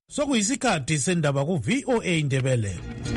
Sokuyisikhathi sendaba ku VOA Indebele.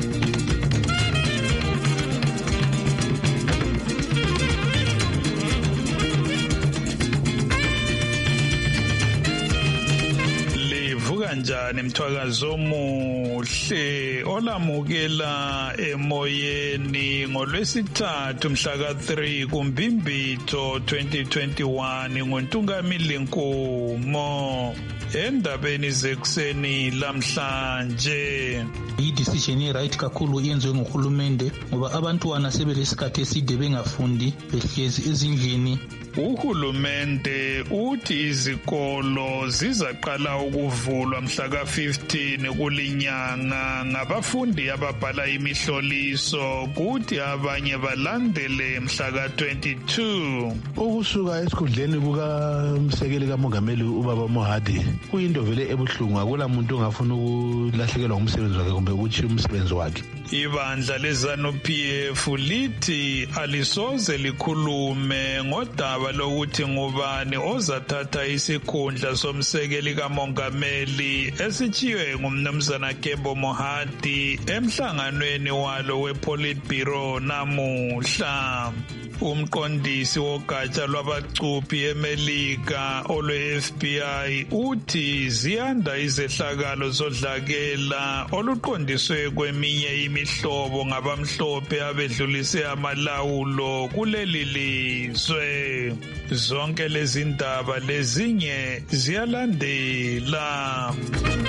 Kanjani mthwakazo omuhle olamukela emoyeni ngolwesithathu mhla ka-3 kuMbimbitho 2021 nguNtungamili Nkumo. Endabeni zekuseni lamhlanje, i-decision ye-right kakhulu yenziwe nguhulumende ngoba abantwana sebelesikhathi eside bengafundi behlezi ezindlini. Uhulumende uthi izikolo zizaqala ukuvulwa mhla ka-15 kulinyanga ngabafundi ababhala imihloliso, kuthi abanye balandele mhla ka-22. Ukusuka esikhundleni kukamsekeli kamongameli ubaba Mohadi kuyinto vele ebuhlungu. Akula muntu ongafuna ukulahlekelwa ngumsebenzi wakhe kumbe ukuthi umsebenzi wakhe. Ibandla leZANU-PF lithi alisoze likhulume ngodaba lokuthi ngubani ozathatha isikhundla somsekeli kamongameli esitshiywe ngumnumzana Kembo Mohadi emhlanganweni walo wePolitburo namuhla. Umqondisi wogatsha lwabacuphi eMelika olwe-FBI uthi ziyanda izehlakalo zodlakela oluqondiswe kweminye imihlobo ngabamhlophe abedlulise amalawulo kuleli lizwe. Zonke lezi ndaba lezinye ziyalandela.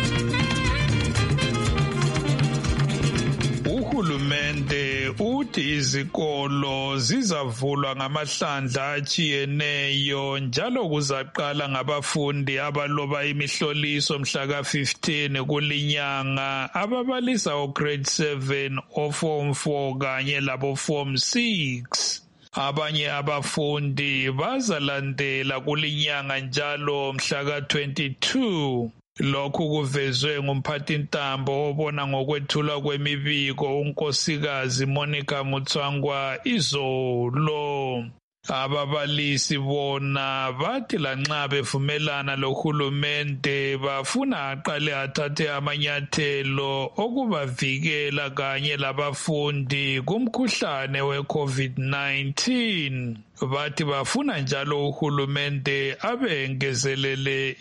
Uhulumende uthi izikolo zizavulwa ngamahlandla atshiyeneyo njalo kuzaqala ngabafundi abaloba imihloliso mhla ka-15 kulinyanga ababalisa o-grade 7, o-form 4 kanye labo-form 6. Abanye abafundi bazalandela kulinyanga njalo mhla ka-22. Lokhu kuvezwe ngumphathintambo obona ngokwethulwa kwemibiko unkosikazi Monica Mutswangwa izolo. Ababalisi bona bathi lanxa bevumelana lohulumende bafuna aqale athathe amanyathelo okubavikela kanye labafundi kumkhuhlane we-COVID-19. Bathi bafuna njalo uhulumende abengezelele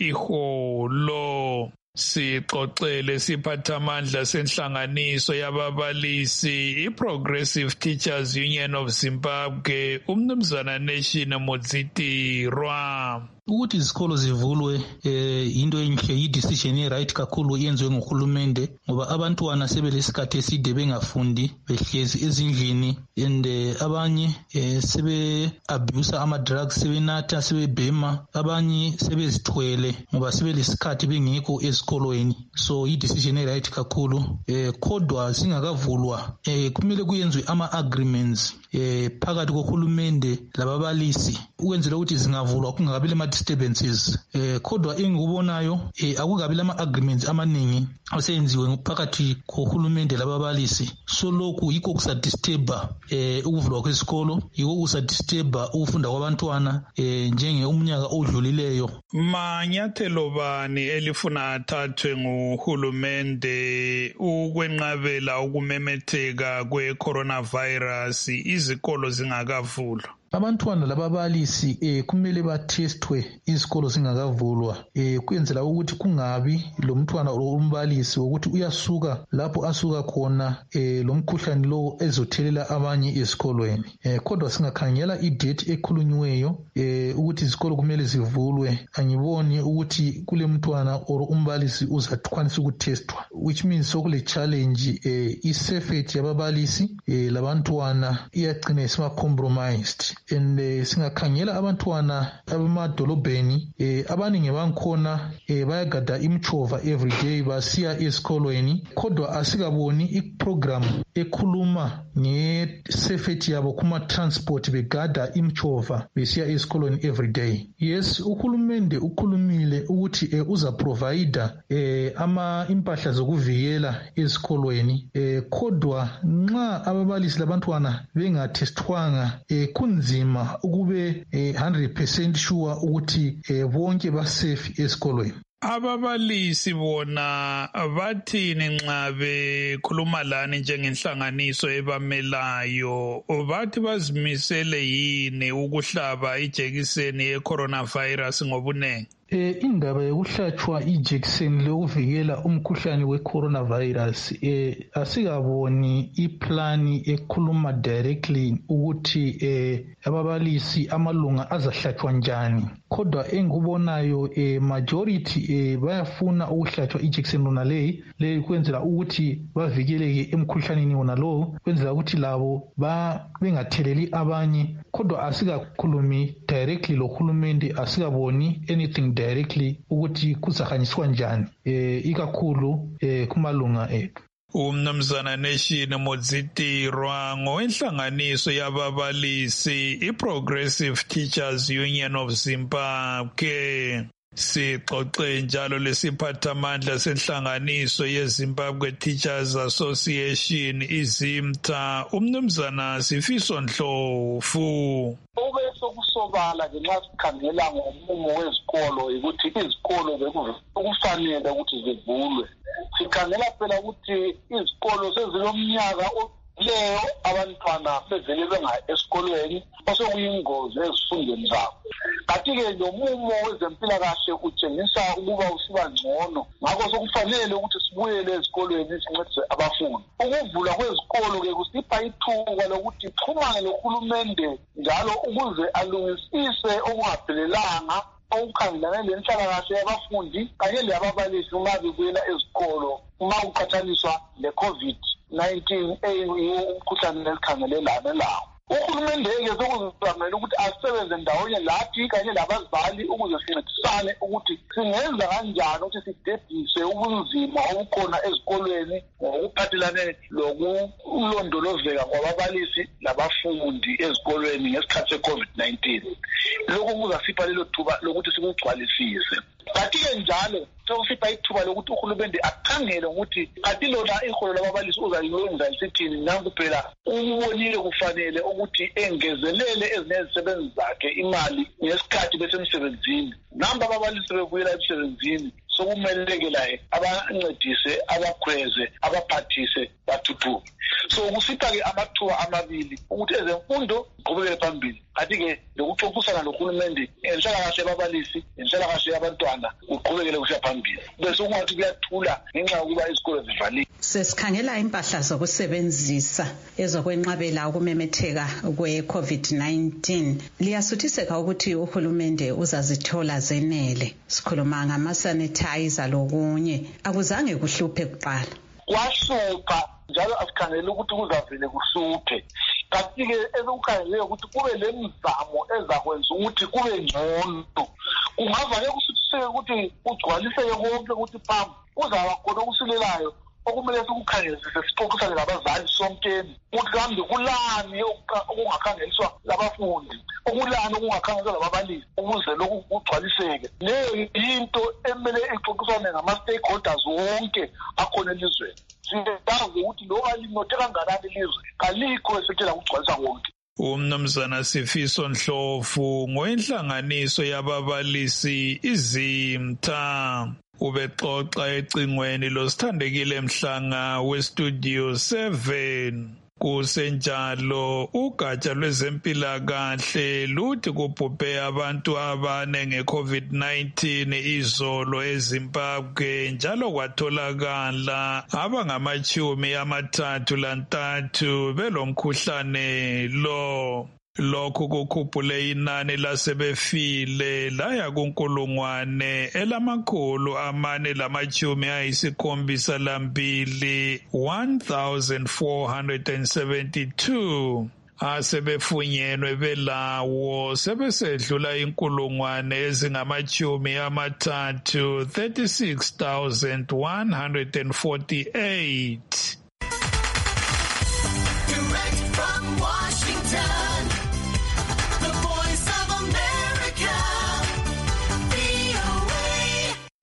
iholo. Sixoxele siphathamandla senhlanganiso yababalisi i-Progressive Teachers Union of Zimbabwe umnumzana Nation Mudzitirwa. Ukuthi izikolo zivulwe into enhle, i-decision ye-right kakhulu yenziwe nguhulumende ngoba abantwana sebelesikhathi eside bengafundi behlezi ezindlini and abanye sebe-abuse ama-drugs, sebenatha, sebebhema, abanye sebezithwele ngoba sebelesikhathi bengekho ezikolweni. So i-decision ye-right kakhulu kodwa singakavulwa kumele kuyenzwe ama-agreements phakathi kohulumende lababalisi ukwenzela ukuthi zingavulwa kungakabi lama-disturbances. Kodwa engikubonayo akukabi lama-agreements amaningi aseyenziwe phakathi kohulumende lababalisi. So lokhu yikho kusadisturba ukuvulwa kwesikolo, yikho kusadisturba ukufunda kwabantwana njenge umnyaka odlulileyo. Manyathelo bani elifuna athathwe nguhulumende ukwenqabela ukumemetheka kwe-coronavirus izikolo zingakavulwa? Abantwana lababalisi kumele bathestwe izikolo zingakavulwa kwenzela ukuthi kungabi lo mntwana umbalisi ukuthi uyasuka lapho asuka khona lo mkhuhlane lo ezothelela abanye esikolweni. Kodwa singakhangela idate ekhulunyweyo ukuthi izikolo kumele zivulwe, angiboni ukuthi kule mntwana or umbalisi uzakwanisa ukutestwa, which means sokule challenge i-safety yababalisi labantwana iyagcina isima compromised. And singakhangela abantwana abamadolobheni abaningi bankhona bayagada imchova everyday basiya esikolweni, kodwa asikaboni iprogram ekhuluma nge-safety yabo kuma-transport begada imchova besiya esikolweni everyday. Yes, uhulumende ukhulumile ukuthi uzaprovida impahla zokuvikela esikolweni, kodwa nxa ababalisi labantwana bengathestwanga kunzima ukube 100% sure ukuthi bonke basafe esikolweni. Ababalisi bona bathini nxa bekhuluma lani njengenhlanganiso ebamelayo? Bathi bazimisele yini ukuhlaba ijekiseni ye-coronavirus ngobunengi? Indaba yokuhlatshwa ijekiseni lokuvikela umkhuhlane we-coronavirus asikaboni iplani ekhuluma directly ukuthi ababalisi amalunga azahlatshwa njani. Kodwa engikubonayo majority bayafuna ukuhlatshwa ijekiseni lona leyi kwenzela ukuthi bavikeleke emkhuhlaneni wona lowo, kwenzela ukuthi labo bengatheleli abanye. Kodwa asikakhulumi directly lohulumende, asikaboni anything directly ukuthi kuzahanyiswa njani ikakhulu kumalunga ethu. Umnumzana Nation Modzitirwa ngowenhlanganiso yababalisi i-Progressive Teachers Union of Zimbabwe. Sixoxe njalo lesiphathamandla senhlanganiso yeZimbabwe Teachers Association izimta umnumzana Sifiso Ndlovu. Sokusobala ngenxa sikhangela ngomumo wezikolo ukuthi izikolo bekufanele ukuthi zivulwe. Sikhangela phela ukuthi izikolo sezilomnyaka leyo abantwana bevele benga esikolweni osekuyingozi ezifundweni zabo. Kanti-ke lo mumo wezempilakahle utshengisa ukuba usiba ngcono, ngakho sokufanele ukuthi sibuyele ezikolweni sincedise abafundi. Ukuvula kwezikolo-ke kusipha ithuba lokuthi sixhumane nohulumende njalo ukuze alungisise okungaphelelanga okukhangelane lenhlalakahle yabafundi kanye leyababalisi uma bebuyela ezikolo uma kuqhathaniswa le-COVID-19 umkhuhlane esikhangelelane lawo. Uhulumende-ke sokuzamela ukuthi asebenze ndawonye lathi kanye labazali ukuze sincedisane ukuthi singenza kanjani ukuthi sidedise ubunzima obukhona ezikolweni ngokuphathelane lokulondolozeka kwababalisi labafundi ezikolweni ngesikhathi se-COVID-19. Lokhu kuzasipha lelo thuba lokuthi sikugcwalisise. Kanti-ke njalo sokusipha ithuba lokuthi uhulumende akhangele ukuthi kanti lona iholo lababalisi uzayilwenza lisithini. Nanku phela ubonile kufanele ukuthi engezelele ezinye izisebenzi zakhe imali ngesikhathi besemsebenzini. Namba ababalisi bebuyela emsebenzini sokumeleke laye abancedise, abakhweze, abaphathise, bathuthuke. So kusipha-ke amathuba amabili ukuthi ezemfundo ziqhubekele phambili. Kanti-ke lokuxoxisana nohulumende enhlalakahle yababalisi, enhlalakahle yabantwana kuqhubekele kusiya phambili. Bese kungathi kuyathula ngenxa yokuba izikolo zivaliwe. Sesikhangela impahla zokusebenzisa ezokwenqabela ukumemetheka kwe-COVID-19. Liyasuthiseka ukuthi uhulumende uzazithola zenele. Sikhuluma ngama-sanitizer lokunye. Akuzange kuhluphe kuqala. Kwahlupha njalo asikhangele ukuthi kuzavele kuhluphe. Kanti-ke ezokukhangeleka ukuthi kube lemizamo ezakwenza ukuthi kube ngcono. Kungavake kusuthiseke ukuthi kugcwaliseke konke ukuthi phambi kuzaba khona okusilelayo okumele sikukhangelisise sixoxisane labazali sonkeni ukuthi kambe kulani okungakhangeliswa labafundi, okulani okungakhangeliswa lababalisi ukuze lokhu kugcwaliseke. Leyo yinto emele ixoxisane ngama-stakeholders wonke akhona elizweni. Siyazi ukuthi loba linothe kanganani ilizwe kalikho esithela ukugcwalisa konke. Umnumzana Sifiso Ndlovu ngowenhlanganiso yababalisi izimta. Ubexoxa ecingweni losithandekile Mhlanga weStudio 7. Kusenjalo ugatsha lwezempilakahle luthi kubhubhe abantu abane nge-COVID-19 izolo eZimbabwe njalo kwatholakala abangama-33 belomkhuhlane lo. Lokhu kukhuphule inani lasebefile laya ku472 1472. Asebefunyenwe belawo sebesedlula 36,148.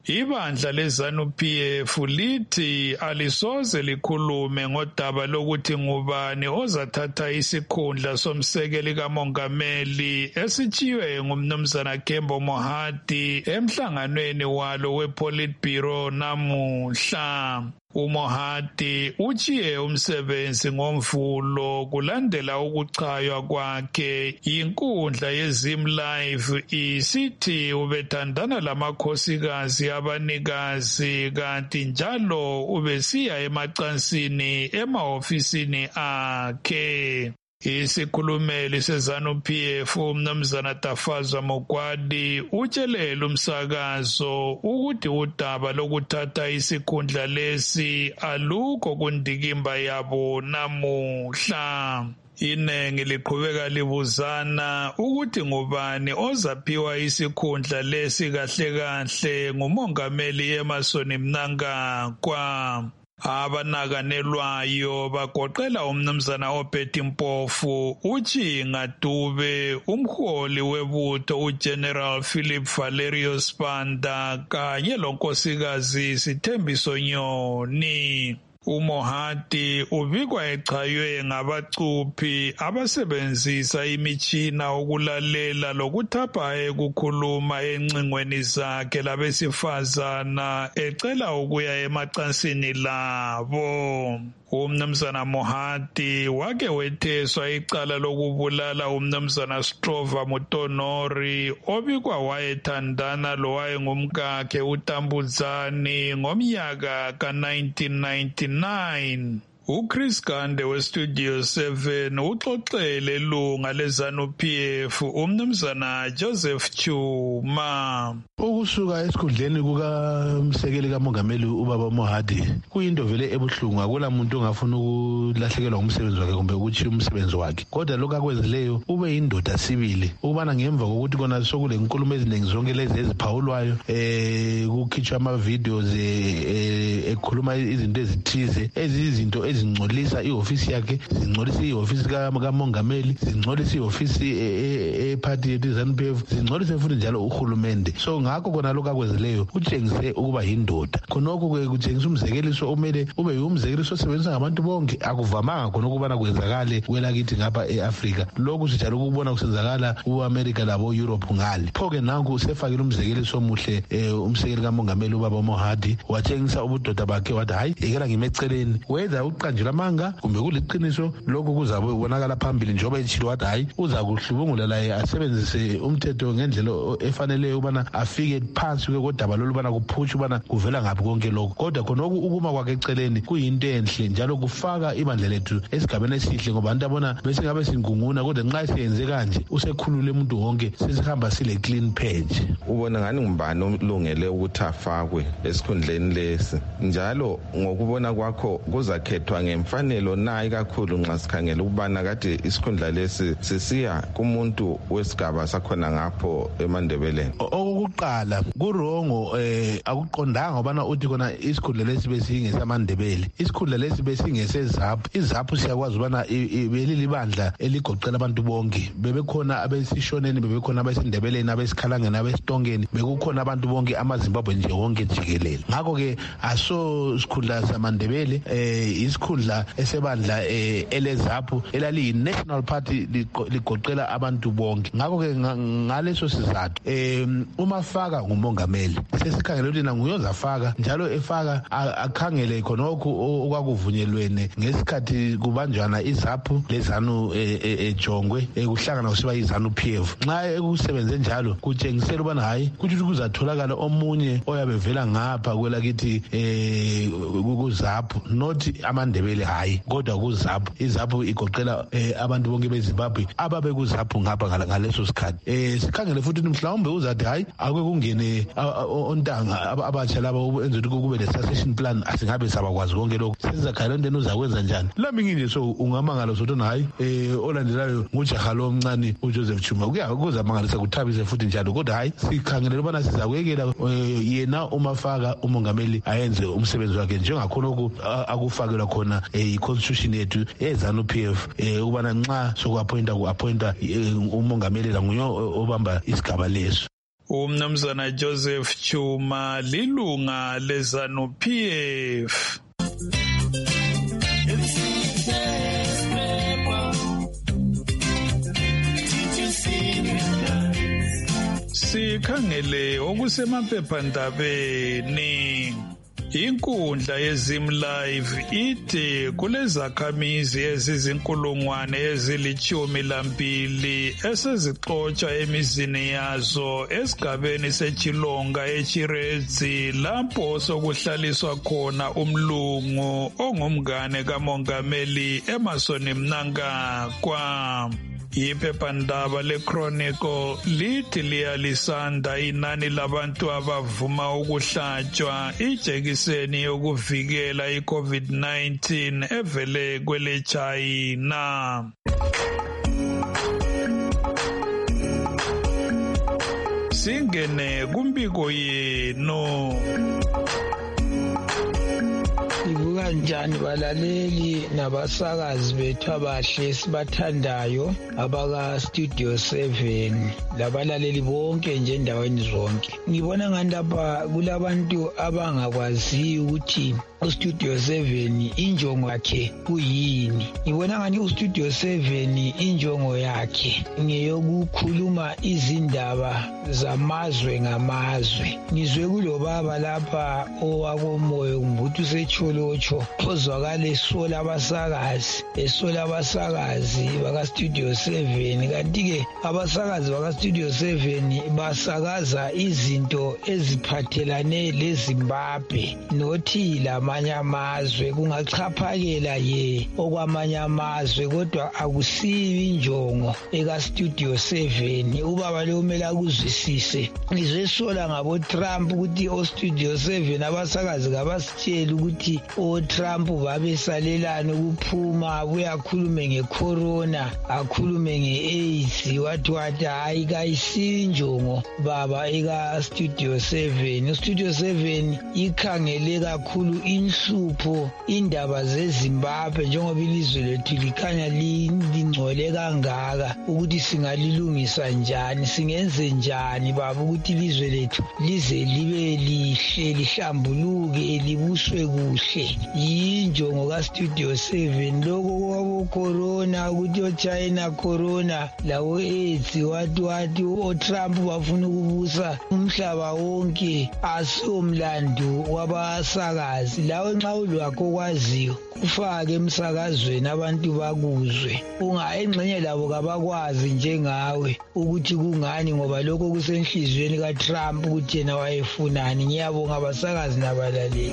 ibandla leZANU-PF lithi alisoze likhulume ngodaba lokuthi ngubani ozathatha isikhundla somsekeli kamongameli esitshiywe ngumnumzana Kembo Mohadi emhlanganweni walo wePolitburo namuhla. uMohadi utshiye umsebenzi ngoMvulo kulandela ukuchaywa kwakhe. Inkundla yeZim Live isithi ubethandana lamakhosikazi abanikazi kanti njalo ubesiya emacansini emahofisini akhe. Isikhulumeli seZANU-PF umnumzana Tafazwa Mokwadi utshelele umsakazo ukuthi udaba lokuthatha isikhundla lesi alukho kundikimba yabo namuhla. Inengi liqhubeka libuzana ukuthi ngubani ozaphiwa isikhundla lesi kahle kahle ngumongameli Emmerson Mnangagwa. Abanakanelwayo bagoqela umnumzana Obedi Mpofu, uJinga Dube, umholi webutho uGeneral Philip Valerio Spanda kanye lonkosikazi Sithembiso Nyoni. uMohadi ubikwa echaywe ngabacuphi abasebenzisa imitshina ukulalela lokuthapha ukukhuluma encingweni zakhe labesifazana ecela ukuya emacansini labo. Umnumzana Mohadi wake wetheswa icala lokubulala umnumzana Strova Mutonori obikwa wayethandana lowayengumkakhe uTambuzani ngomnyaka ka-1999. uChris Gande weStudio 7 uxoxele ilunga leZANU-PF umnumzana Joseph Chuma. Ukusuka esikhundleni kukamsekeli kamongameli ubaba Mohadi kuyinto vele ebuhlungu. Akula muntu ongafuna ukulahlekelwa umsebenzi wakhe kumbe ukuthi umsebenzi wakhe, kodwa lokho akwenzileyo ube yindoda sibili ukubana ngemva kokuthi kona sokule inkulumo eziningi zonke lezi eziphawulwayo kukhitshwa ama-videos ekhuluma izinto ezithize ezizinto ezingcolisa ihofisi yakhe, zingcolisa ihofisi kamongameli, zingcolisa ihofisi ephathi yethu ZANU-PF, zingcolisa futhi njalo uhulumende. So ngakho kona lokho akwenzileyo kutshengise ukuba yindoda. Khonokho kutshengisa umzekeliso omele ube umzekeliso osebenzisa ngabantu bonke. Akuvamanga khona ukubana kwenzakale kwelakithi ngapha eAfrika. Lokhu sijalo ukubona kusenzakala uAmerica labo Europe ngale. Pho-ke nanku usefakile umzekeliso omuhle umsekeli kamongameli ubaba Mohadi watshengisa ubudoda bakhe wathi hayi ekela ngimeceleni whether uqanjela amanga kumbe kuliqiniso lokho kuzabe ubonakala phambili njengoba etshilo wathi hayi uza kuhlubungula laye asebenzise umthetho ngendlela efaneleyo ubana afike phansi kodaba lolubana kuphusha ubana kuvela ngaphi konke lokho. Kodwa khonokho ukuma kwakhe eceleni kuyinto enhle njalo kufaka ibandla lethu esigabeni esihle ngoba abantu abona bese ngabe singunguna kodwa nxa siyenze kanje usekhulule umuntu wonke sesihamba sile clean page. Ubona ngani ngubani olungele ukuthi afakwe esikhundleni lesi njalo ngokubona kwakho kuzakhethwa ngemfanelo na ikakhulu nxa sikhangela ukubana kade isikhundla lesi sisiya kumuntu wesigaba sakhona ngapho eMandebeleni? Okokuqala kurongo akuqondanga ngobana uthi kona isikhundla lesi besingesamandebele, isikhundla lesi besingeseZAPU. iZAPU siyakwazi ubana belilibandla eligoqela abantu bonke, bebekhona abesishoneni, bebekhona abesindebeleni, abesikhalangeni, abesitongeni, bekukhona abantu bonke amaZimbabwe nje wonke jikelele. Ngakho-ke aso sikhundla samandebele isikhundla esebandla eleZAPU elaliyi-National Party ligoqela abantu bonke. Ngakho-ke ngaleso sizathu umafaka ngumongameli sesikhangele ukuthi nanguye ozafaka njalo efaka akhangele khonokho okwakuvunyelwene ngesikhathi kubanjwana iZAPU leZANU ejongwe kuhlangana kusiba iZANU-PF. Nxa ekusebenze njalo kutshengisela ubana hayi kuthi kuzatholakala omunye oyabe vela ngapha kwelakithi kuZAPU, not amandebele hayi kodwa kuZAPU. iZAPU igoqela abantu bonke beZimbabwe ababe kuZAPU ngapha ngaleso sikhathi. Sikhangele futhi mhlawumbe uzathi hayi ake kungene ontanga abatsha laba enza ukuthi kube le-succession plan, asingabe sabakwazi konke lokho. Sesizakhayela into uzakwenza njani? Lami nginje so ungamangala sothona hayi olandelayo ngujaha lo omncane uJoseph Chuma kuzamangalisa kuthabise futhi njalo, kodwa hayi sikhangele ubana sizakwekela yena umafaka umongameli ayenze umsebenzi wakhe njengakhonokho akufakelwa khona i-constitution yethu eZANU-PF ubana nxa soku-appointa umongameli la nguye obamba isigaba leso. Umnumzana Joseph Chuma lilunga leZANU-PF. Sikhangele okusemaphephandabeni. Inkundla yeZimLive ithi kulezakhamizi ezizinkulungwane ezili-12 esezixotsha emizini yazo esigabeni seChilonga eChiredzi lapho sokuhlaliswa khona umlungu ongumngane kamongameli Emmerson Mnangagwa. Iphephandaba leChronicle lithi liyalisanda inani labantu abavuma ukuhlatshwa ijekiseni yokuvikela iCovid-19 evele kwele China. Singene kumbiko yenu. Ivuka njani balaleli nabasakazi bethu abahle sibathandayo abaka Studio 7 labalaleli bonke nje endaweni zonke. Ngibona ngani lapha kulabantu abangakwazi ukuthi uStudio 7 injongo yakhe kuyini. Ngibona ngani uStudio 7 injongo yakhe ngeyokukhuluma izindaba zamazwe ngamazwe. Ngizwe kulobaba lapha owakomoyo ngibuthu secholocho ozwakala esola abasakazi baka Studio 7 kanti ke abasakazi baka Studio 7 basakaza izinto eziphathelane leZimbabwe nothi lamanye amazwe kungachaphakela okwamanye amazwe kodwa akusiyo injongo eka Studio 7. Ubaba lo kumele akuzwisise. Ngizesola ngabo Trump ukuthi o Studio 7 abasakazi kabasitshela ukuthi o Trump babesalelana ukuphuma uyakhulume ngecorona akhulume ngeAIDS wathi hayi kayisinjongo baba eka Studio 7. Studio 7 ikhangele kakhulu inhlupho indaba zeZimbabwe njengoba ilizwe lethu likhanya lingcole kangaka ukuthi singalilungisa njani singenze njani baba ukuthi ilizwe lethu lize libe lihle lihlambuluke libuswe kuhle. Yinjongo ka Studio 7 lokho kwabo corona ukuthi oChina corona lawo AIDS wathi o Trump bafuna ukubusa umhlaba wonke asomlando wabasakazi. Lawe nxa ulwakho kwaziyo ufake emsakazweni abantu bakuzwe engxenye labo kabakwazi njengawe ukuthi kungani ngoba lokho kusenhlizweni kaTrump ukuthi yena wayefunani. Ngiyabonga abasakazi nabalaleli.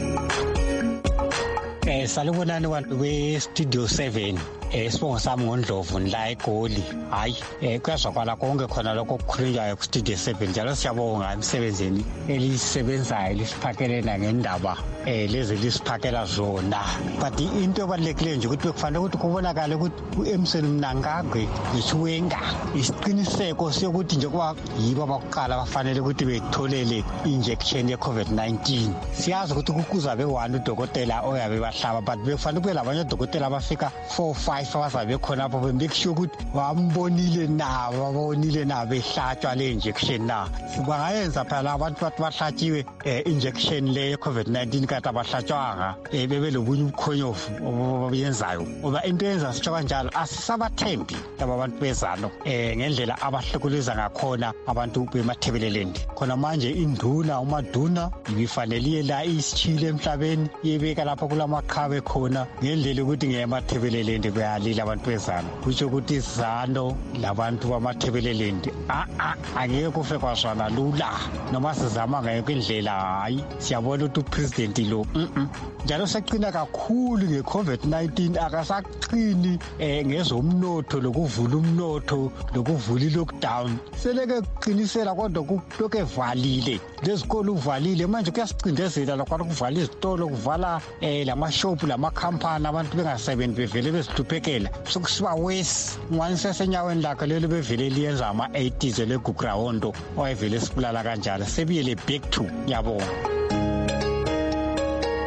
Salubonani bantu be-Studio 7. Sibongo sami ngoNdlovu la eGoli. Hayi kuyazwakala konke khona lokho kukhulunywayo ku-Studio 7 njalo siyabonga emsebenzini elisebenzayo lisiphakele nangendaba lezi lisiphakela zona. But into ebalulekileyo nje ukuthi bekufanele ukuthi kubonakale ukuthi u-Emmerson Mnangagwa yisiwenga isiqiniseko sokuthi nje kuba yibo abakuqala bafanele ukuthi betholele injection ye-COVID-19. Siyazi ukuthi kuzabe one udokotela oyabe bahlaba but bekufanele kube labanye odokotela abafika 4-5 abazabe khona apho bemake sure ukuthi babonile na behlatshwa le injection na. Bangayenza phela abantu bathi bahlatshiwe injection le ye-COVID-19 kanti abahlatshwanga bebe lobunye ubukhonyovu obuyenzayo ngoba into yenza sitsho kanjalo asisabathembi laba abantu bezalo ngendlela abahlukuleza ngakhona abantu bemathebelelendi. Khona manje umaduna ibifanele la isitshile emhlabeni yebeka lapho kulamaqhawe khona ngendlela ukuthi ngemathebelelendi bayalila abantu bezalo kutsho ukuthi izalo labantu bamathebelelendi angeke kufe kwazwana lula noma sizama ngayonke indlela. Hayi siyabona ukuthi upresident lo njalo saqina kakhulu nge-COVID-19 akasaqini ngezomnotho lokuvula umnotho lokuvula i-lockdown seleke kuqinisela kodwa kulokhu evalile lezikolo uvalile manje kuyasicindezela lokho kuvala izitolo kuvala lamashophu lamakhampani abantu bengasebenzi bevele bezihluphekela sokusiba wesi ngwani sesenyaweni lakhe lelo bevele liyenza ama-80s leGugrahondo wayevele sibulala kanjalo sebiyele back to yabonga.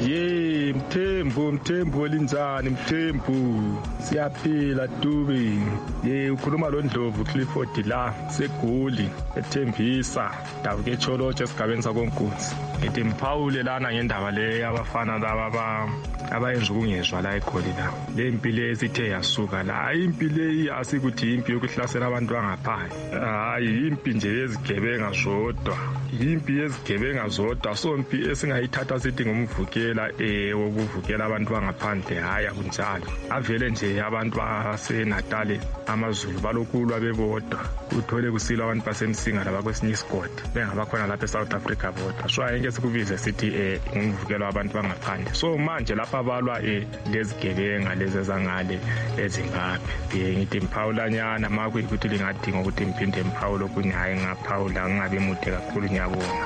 Ye Mthembu Linzani Mthembu siyaphila Dube. Ye ukhuluma lo Ndlovu Clifford la seGoli ethembisa Davuke Cholotshe esigabeni sakoNkunzi. Ethi mphawule lana ngendaba le abafana laba abayenza ukungezwa la eGoli la. Le impilo esithe yasuka la impilo asikuthi impi yokuhlasela abantu bangaphandle. Hayi impi nje yezigebenga zodwa. Impi yezigebenga zodwa sompi esingayithatha sithi ngumvukela wokuvukela abantu bangaphandle hayi akunjalo. Avele nje abantu baseNatal amaZulu balokulwa bebodwa. Uthole kusilwa abantu basemsinga labakwesinye isigodi bengabakhona lapha eSouth Africa bodwa. So ayike sikubize sithi ngumvukela wabantu bangaphandle. So manje lapha balwa lezigebenga lezi ezangale eZimbabwe. Ngithi mphawulanyana makuyikuthi lingadinga ukuthi ngiphinde mphawulo kunyayi ngaphawula ngabe mude kakhulu ngiyabonga.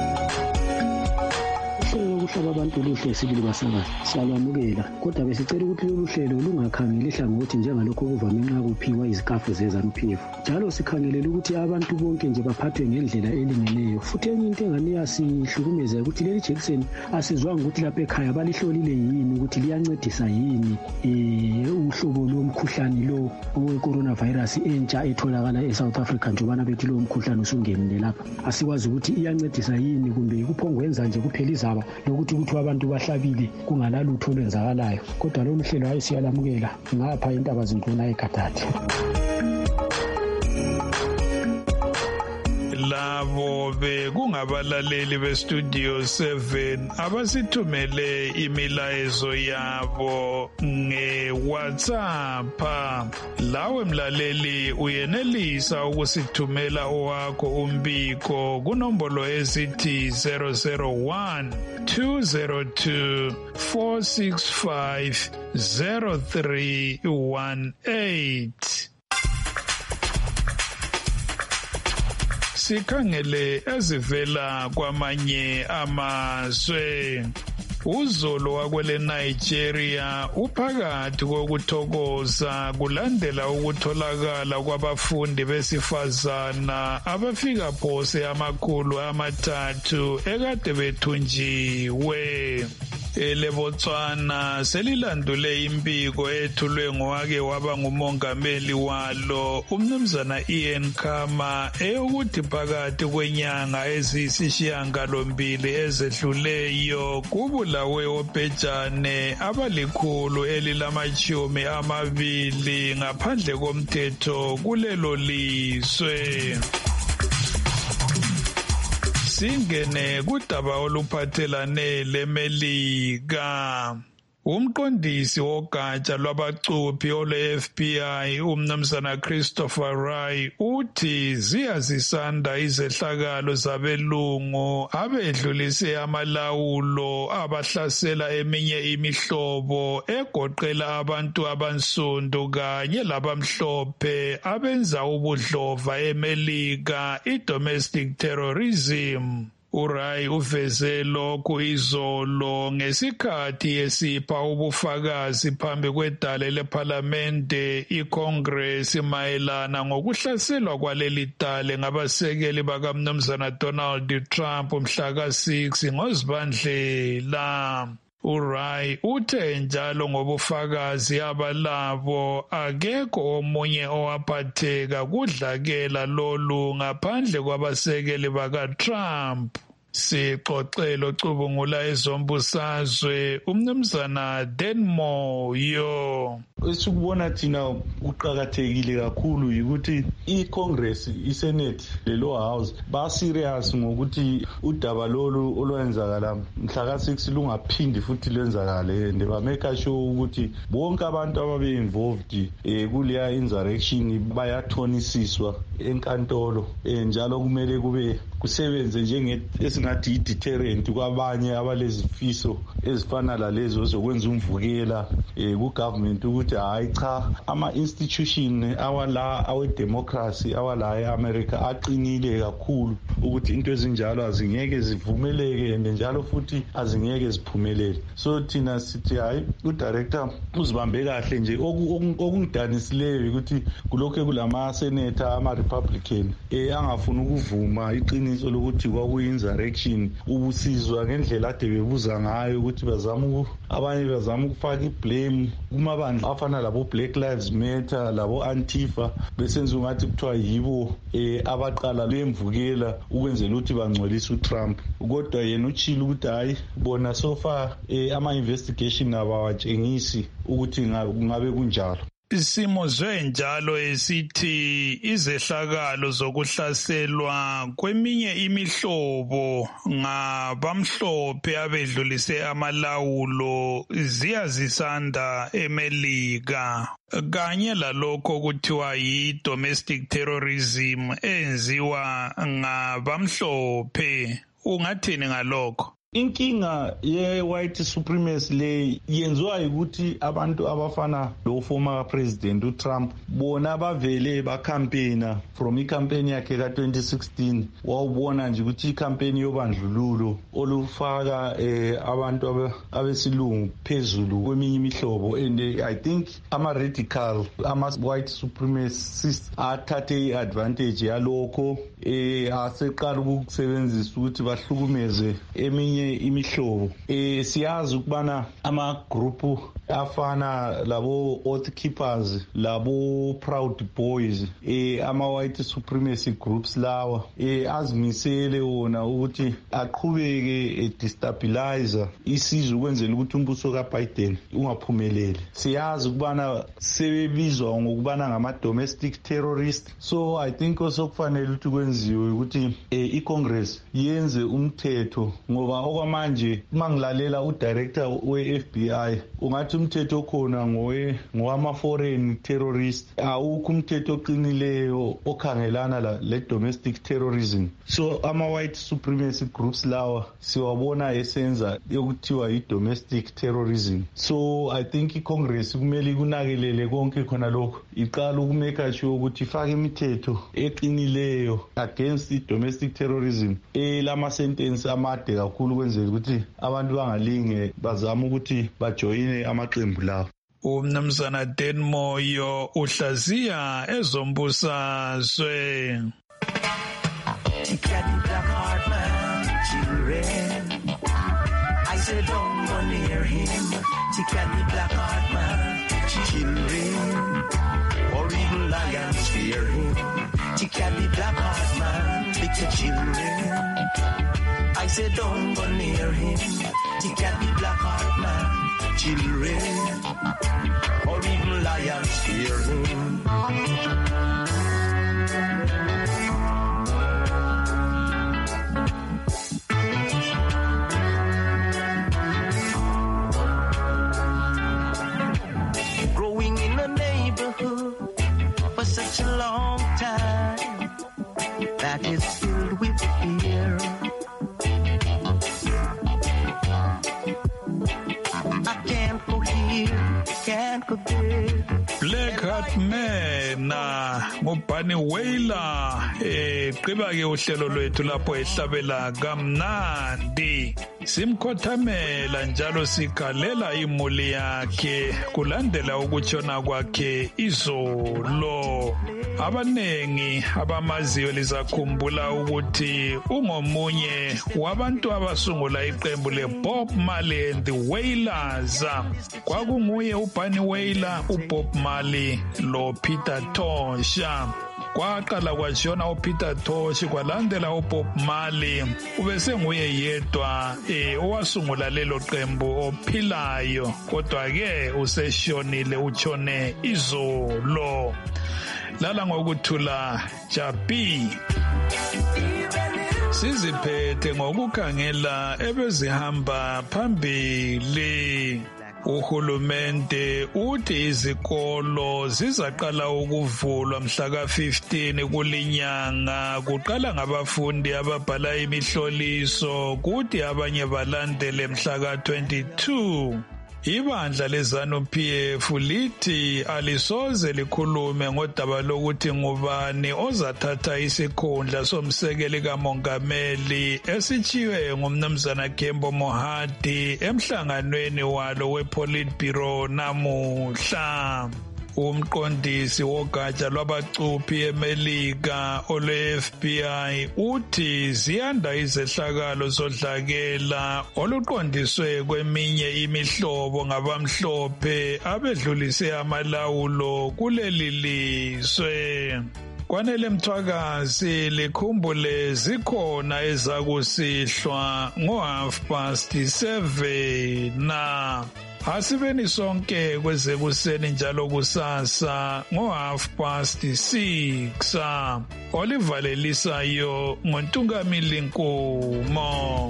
Uhlelo abantu luhle sibili basakazi siyalwamukela kodwa besicela ukuthi lolu hlelo lungakhangeli hlangothi njengalokho kuvame nxa kuphiwa izikafu zeZANU-PF. Njalo sikhangelela ukuthi abantu bonke nje baphathwe ngendlela elingeneyo. Futhi enye into engani yasihlukumeza ukuthi leli jekiseni asizwanga ukuthi lapha ekhaya balihlolile yini ukuthi liyancedisa yini uhlobo lomkhuhlane lo owe-coronavirus entsha etholakala eSouth Africa njobana bethi lo mkhuhlane usungenile lapha. Asikwazi ukuthi iyancedisa yini kumbe kuphongwenza nje kuphela izaba lokuthi abantu bahlabile kungalalutho olwenzakalayo. Kodwa lolu hlelo hayi siyalamukela ngapha intaba zinkulu eGatati. Labo bekungabalaleli beStudio 7 abasithumele imilayezo yabo ngeWhatsApp. Lawe mlaleli uyenelisa ukusithumela owakho umbiko kunombolo ezithi 001 202 465 0318. Sikhangele ezivela kwamanye amazwe. Uzolo wakwele Nigeria uphakathi kokuthokoza kulandela ukutholakala kwabafundi besifazana abafika phose 300 ekade bethunjiwe. EleBotswana selilandule impiko ethulwe ngowake waba ngumongameli walo umnumzana Ian Khama eyokuthi phakathi kwenyanga eziyisishiyagalombili ezedluleyo kubulawe obhejane abali120 ngaphandle komthetho kulelo lizwe. Singene kudaba oluphathelane leMelika. Umqondisi wogatsha lwabacuphi ole-FBI umnumzana Christopher Wray uthi ziyazisanda izehlakalo zabelungu abedlulise amalawulo abahlasela eminye imihlobo egoqela abantu abansundu kanye labamhlophe abenza ubudlova eMelika i-domestic terrorism. Uray uveze lokhu izolo ngesikhathi esipha ubufakazi phambi kwedale lephalamende iCongress mayelana ngokuhlaselwa kwaleli dale ngabasekeli bakamnumzana Donald Trump mhla ka-6 ngoZibandlela. Uray uthe njalo ngobufakazi abalabo akekho omunye owaphatheka kudlakela lolu ngaphandle kwabasekeli bakaTrump. Sixoxelo cubungula ezombusazwe umnumzana Denmore yo. Esikubona thina kuqhakathekile kakhulu ukuthi iCongress, iSenate leLower House ba serious ngokuthi udaba lolu olwenzakala mhla ka-6 lungaphindi futhi lwenzakale and ba make sure ukuthi bonke abantu ababe involved kuleya insurrection bayathonisiswa enkantolo njalo kumele kube kusebenze esingathi i-deterrent kwabanye abalezifiso ezifana lalezo zokwenza umvukela ku-government ukuthi hayi cha ama-institution awe-democracy awala e-America aqinile kakhulu ukuthi into ezinjalo azingeke zivumeleke and njalo futhi azingeke ziphumelele. So thina sithi hayi udirector uzibambe kahle nje okungidanisileyo ukuthi kulokho kulama-senator ama-Republican angafuni ukuvuma iqiniso iqiniso lokuthi kwakuyi-insurrection ubusizwa ngendlela ade bebuza ngayo ukuthi abanye bazama ukufaka iblame kumabandla afana labo-Black Lives Matter labo-Antifa besenza ungathi kuthiwa yibo abaqala lemvukela ukwenzela ukuthi bangcolise uTrump, kodwa yena utshilo ukuthi hayi bona so far ama-investigation abawatshengisi ukuthi ngabe kunjalo. Isimo njalo esithi izehlakalo zokuhlaselwa kweminye imihlobo ngabamhlophe abedlulise amalawulo ziyazisanda eMelika, kanye lalokho kuthiwa yi-domestic terrorism enziwa ngabamhlophe. Ungathini ngalokho? Inkinga ye-white supremacy le yenziwa ukuthi abantu abafana lo former president uTrump bona bavele bakhampena from icampaign yakhe ka-2016 wawubona nje ukuthi icampaign yobandlululo olufaka abantu abesilungu phezulu kweminye imihlobo, and I think ama-radical ama-white supremacists athathe i-advantage yalokho aseqala ukusebenzisa ukuthi bahlukumeze eminye imihlobo. Siyazi ukubana ama-grupu afana labo Oath Keepers labo Proud Boys ama-white supremacy groups lawa azimisele wona ukuthi aqhubeke destabilizer isizwe ukwenzela ukuthi umbuso kaBiden ungaphumeleli. Siyazi ukubana sebebizwa ngokubana ngama-domestic terrorist, so I think osokufanele ukuthi kwenziwe ukuthi i-Congress yenze umthetho, ngoba okwamanje mangilalela udirector we-FBI ungathi umthetho khona ngowama-foreign terrorist, awukho umthetho oqinileyo okhangelana le-domestic terrorism. So ama-white supremacy groups lawa siwabona esenza yokuthiwa yi-domestic terrorism. So I think i-Congress kumele kunakelele konke khona lokho, iqala ukumeka sure ukuthi ifake imithetho eqinileyo against i-domestic terrorism lama-sentence amade kakhulu ukwenzela ukuthi abantu bangalinge bazama ukuthi bajoyine amaqembu lawo. Umnumzana Dan Moyo uhlaziya ezombusazwe. I said don't go near him. Tick at the black heart man, children, or even lions fear him. Tick at the black heart man, little children. I said don't go near him. Tick at the black heart man, children, or even lions fear him. Growing in a neighborhood for such a long time that is filled with fear. I can't go here, can't go there. Black Heart Man ngubani Wailer qiba ke uhlelo lwethu lapho ehlabela kamnandi, simkhothamela njalo sikhalela imuli yakhe kulandela ukutshona kwakhe izolo. Abanengi abamaziyo lizakhumbula ukuthi ungomunye wabantu abasungula iqembu leBob Marley and the Wailers. Kwakunguye uBunny Wailer, uBob Marley lo Peter Tosh. Kwaqala kwashona uPeter Tosh kwalandela uBob Marley, ubese nguye yedwa owasungula lelo qembu ophilayo, kodwa ke useshonile, utshone izolo. Lala ngokuthula Jabi. Siziphethe ngokukhangela ebezihamba phambili. Uhulumende uthi izikolo zizaqala ukuvulwa mhla ka-15 kulinyanga, kuqala ngabafundi ababhala imihloliso kuthi abanye balandele mhla ka-22. Ibandla leZANU-PF lithi alisoze likhulume ngodaba lokuthi ngubani ozathatha isikhundla somsekeli kamongameli esithiwe ngumnumzana Kembo Mohadi emhlanganweni walo wePolitburo namuhla. Umqondisi wogatsha lwabacuphi eMelika olwe-FBI uthi ziyanda izehlakalo zodlakela oluqondiswe kweminye imihlobo ngabamhlophe abedlulise amalawulo kuleli lizwe. Kwanele Mthwakazi likhumbule zikhona ezakusihlwa ngo7:30 na asibeni sonke kwezekuseni njalo kusasa ngo6:30 olivalelisayo ngoNtungamili Nkumo.